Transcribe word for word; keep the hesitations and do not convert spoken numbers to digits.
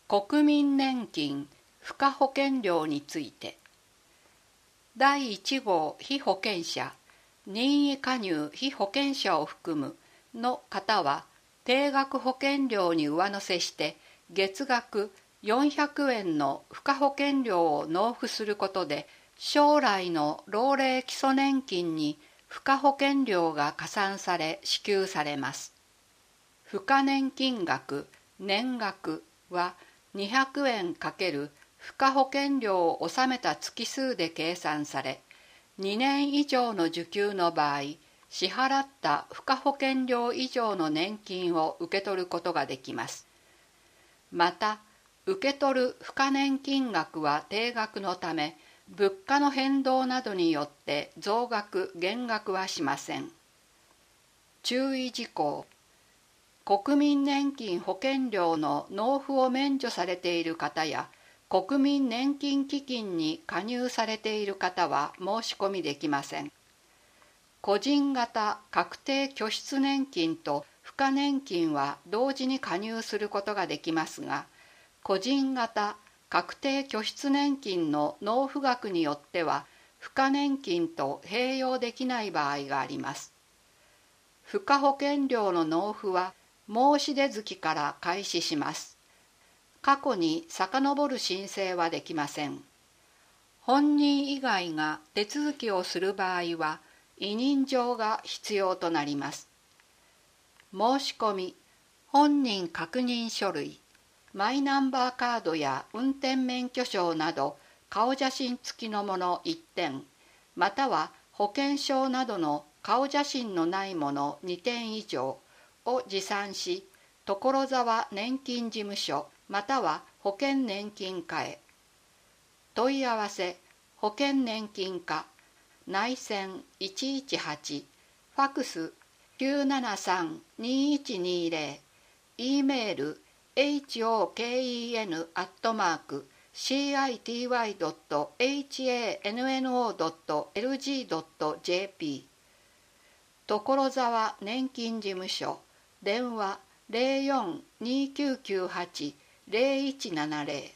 国民年金付加保険料について、だいいち号被保険者、任意加入被保険者を含むの方は、定額保険料に上乗せして月額よんひゃくえんの付加保険料を納付することで、将来の老齢基礎年金に付加保険料が加算され支給されます。付加年金額年額はにひゃくえん×付加保険料を納めた月数で計算され、にねん以上の受給の場合、支払った付加保険料以上の年金を受け取ることができます。また、受け取る付加年金額は定額のため、物価の変動などによって増額減額はしません。注意事項。国民年金保険料の納付を免除されている方や、国民年金基金に加入されている方は申し込みできません。個人型確定拠出年金と付加年金は同時に加入することができますが、個人型確定拠出年金の納付額によっては付加年金と併用できない場合があります。付加保険料の納付は申し出月から開始します。過去に遡る申請はできません。本人以外が手続きをする場合は委任状が必要となります。申し込み、本人確認書類、マイナンバーカードや運転免許証など顔写真付きのものいってん、または保険証などの顔写真のないものにてん以上を持参し、所沢年金事務所または保険年金課へ。問い合わせ、保険年金課、内線いちいちはち、ファクスきゅうななさんにいちにゼロ、E メール ホケン アットマーク シーアイティーワイドットハンノードットエルジードットジェーピー 所沢年金事務所、電話ゼロよん にきゅうきゅうはち ゼロいちななゼロ